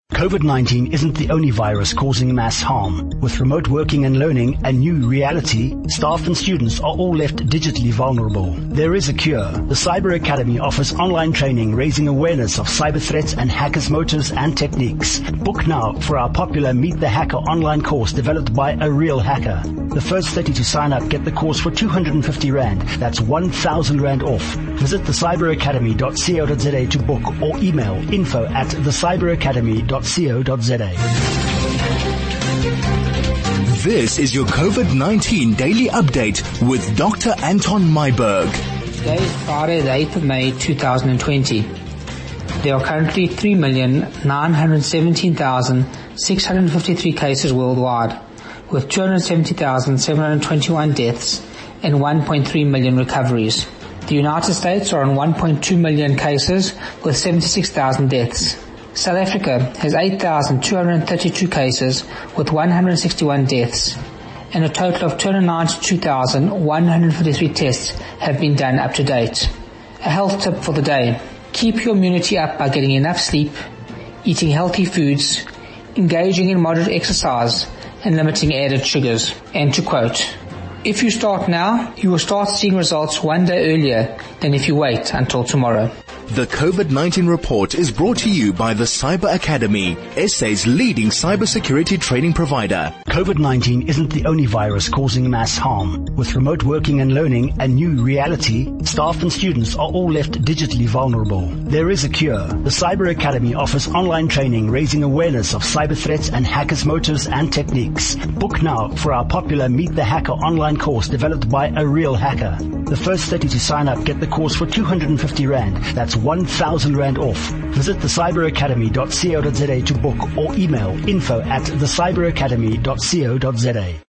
COVID-19 isn't the only virus causing mass harm. With remote working and learning a new reality, staff and students are all left digitally vulnerable. There is a cure. The Cyber Academy offers online training raising awareness of cyber threats and hackers' motives and techniques. Book now for our popular Meet the Hacker online course developed by a real hacker. The first 30 to sign up get the course for 250 Rand. That's 1,000 Rand off. Visit thecyberacademy.co.za to book or email info@thecyberacademy.co.za. This is your COVID-19 daily update with Dr. Anton Myburgh. Today is Friday, the 8th of May, 2020. There are currently 3,917,653 cases worldwide, with 270,721 deaths and 1.3 million recoveries. The United States are on 1.2 million cases with 76,000 deaths. South Africa has 8,232 cases with 161 deaths, and a total of 292,153 tests have been done up to date. A health tip for the day: keep your immunity up by getting enough sleep, eating healthy foods, engaging in moderate exercise, and limiting added sugars. And to quote, "If you start now, you will start seeing results one day earlier than if you wait until tomorrow." The COVID-19 report is brought to you by the Cyber Academy, SA's leading cybersecurity training provider. COVID-19 isn't the only virus causing mass harm. With remote working and learning a new reality, staff and students are all left digitally vulnerable. There is a cure. The Cyber Academy offers online training raising awareness of cyber threats and hackers' motives and techniques. Book now for our popular Meet the Hacker online course developed by a real hacker. The first 30 to sign up get the course for 250 Rand. That's 1,000 Rand off. Visit thecyberacademy.co.za to book or email info@thecyberacademy.co.za.